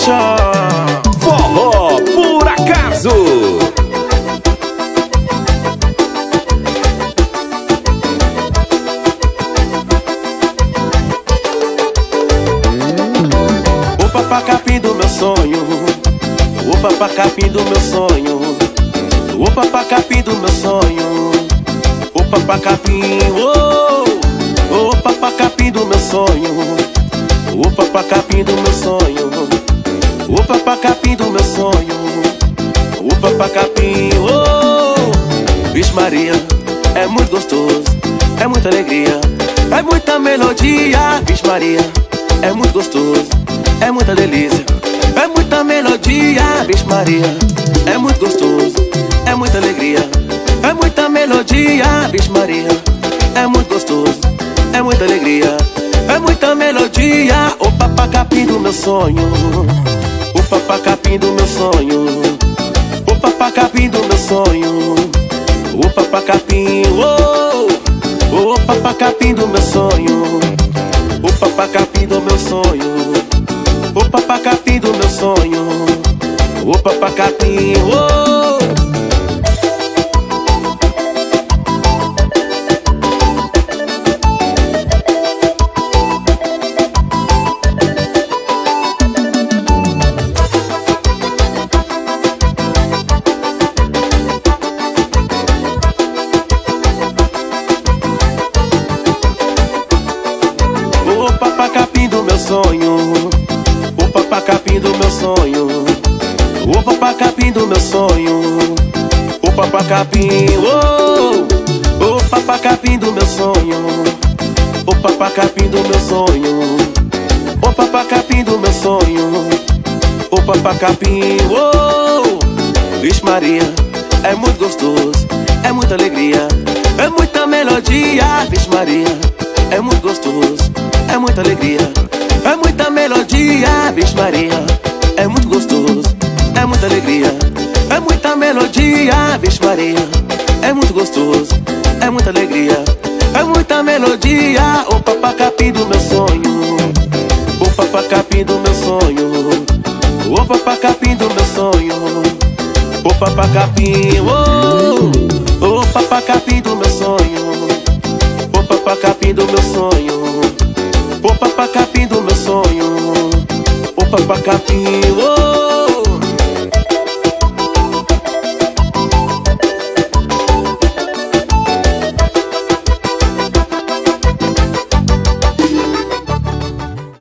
Deixa forró por acaso. O papacapim do meu sonho, o papacapim do meu sonho, o papacapim do meu sonho, o papacapim, o papacapim do meu sonho, o papacapim do meu sonho, o papacapim do meu sonho, o papacapim, Vixe Maria, é muito gostoso, é muita alegria, é muita melodia. Vixe Maria, é muito gostoso, é muita delícia, é muita melodia. Vixe Maria, é muito gostoso, é muita alegria, é muita melodia. Vixe Maria, é muito gostoso, é muita alegria, é muita melodia. O papacapim do meu sonho, o papacapim do meu sonho, o papacapim do meu sonho, o papacapim, o papacapim do meu sonho, o papacapim do meu sonho, o papacapim do meu sonho, o papacapim, O papacapim do meu sonho, o papacapim do meu sonho, o papacapim do meu sonho, o papacapim, o papacapim do meu sonho, o papacapim do meu sonho, o papacapim do meu sonho, o papacapim, Vixe Maria, é muito gostoso, é muita alegria, é muita melodia. Vixe Maria, é muito gostoso, é muita alegria, é muita melodia. Vixe Maria, é muito gostoso, é muita alegria, é muita melodia. Vixe Maria, é muito gostoso, é muita alegria, é muita melodia. O papacapim do meu sonho, o papacapim do meu sonho, o papacapim do meu sonho, o papacapim, o papacapim do meu sonho, o papacapim do meu sonho, o papacapim do meu sonho, o papacapim,